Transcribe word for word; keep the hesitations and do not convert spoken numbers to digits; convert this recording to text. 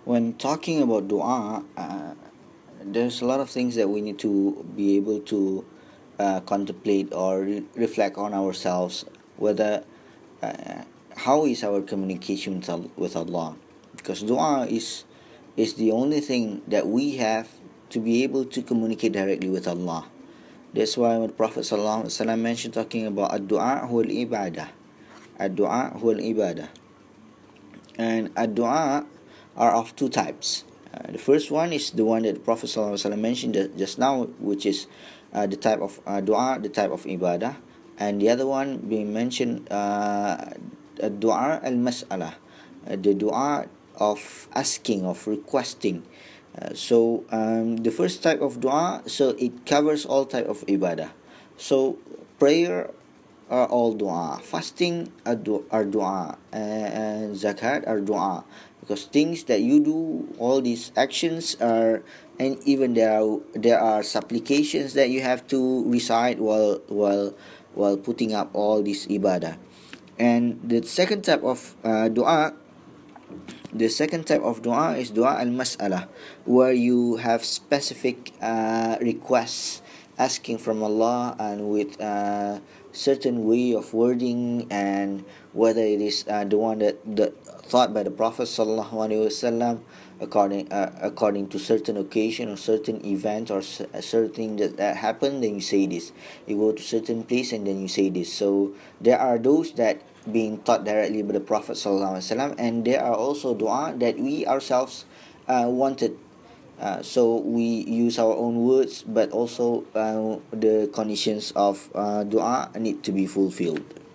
When talking about dua, uh, there's a lot of things that we need to be able to uh, contemplate or re- reflect on ourselves. Whether uh, how is our communication with Al- with Allah? Because dua is is the only thing that we have to be able to communicate directly with Allah. That's why when the Prophet Sallallahu Alaihi Wasallam mentioned talking about ad-du'a huwa al-ibadah. Ad-du'a huwa al-ibadah. And ad-du'a are of two types. Uh, the first one is the one that the Prophet ﷺ mentioned just now, which is uh, the type of uh, dua, the type of ibadah, and the other one being mentioned, uh, dua al-mas'alah, uh, the dua of asking, of requesting. Uh, so um, the first type of dua, so it covers all type of ibadah. So prayer are all dua. Fasting are, du- are dua. And zakat are dua. Because things that you do, all these actions are, and even there are there are supplications that you have to recite while while while putting up all this ibadah. And the second type of uh, dua, the second type of dua is dua al-mas'alah, where you have specific uh, requests asking from Allah and with a certain way of wording, and whether it is uh, the one that, that thought by the Prophet sallallahu alaihi wasallam according uh, according to certain occasion or certain event or c- a certain that, that happened, then you say this. You go to certain place and then you say this. So there are those that being taught directly by the Prophet sallallahu alaihi wasallam, and there are also dua that we ourselves uh, wanted. Uh, so we use our own words, but also uh, the conditions of uh, dua need to be fulfilled.